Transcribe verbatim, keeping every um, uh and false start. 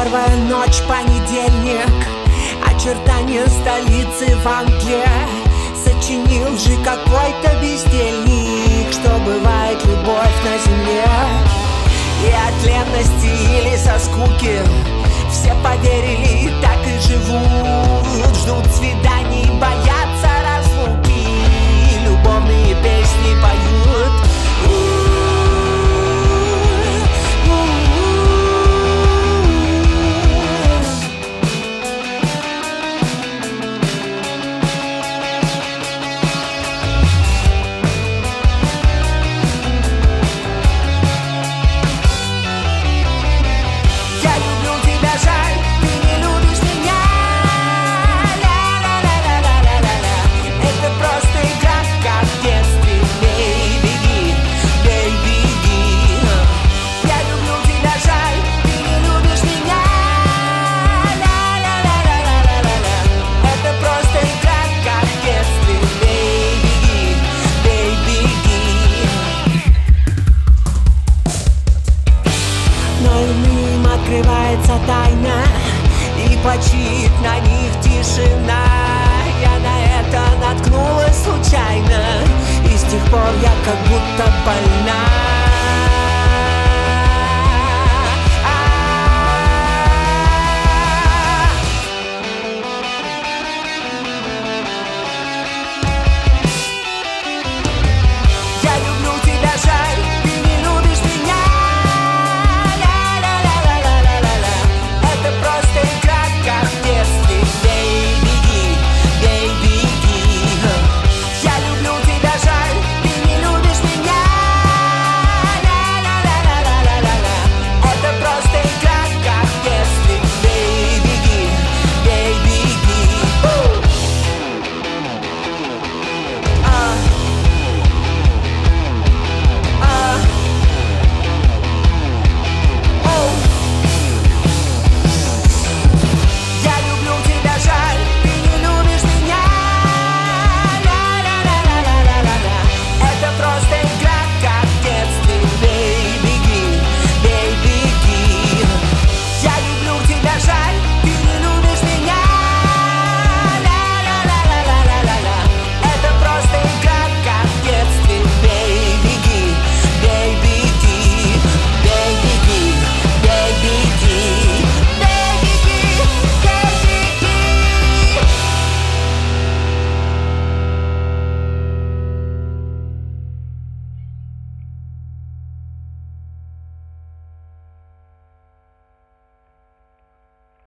Первая ночь, понедельник, очертания столицы в Англии. Сочинил же какой-то бездельник, что бывает любовь на земле. И от ленности или со скуки все поверили, так и живут. Ждут свиданий, боятся разлуки, любовные песни поют. Открывается тайна, и почит на них тишина. Я на это наткнулась случайно, и с тех пор я как будто больна.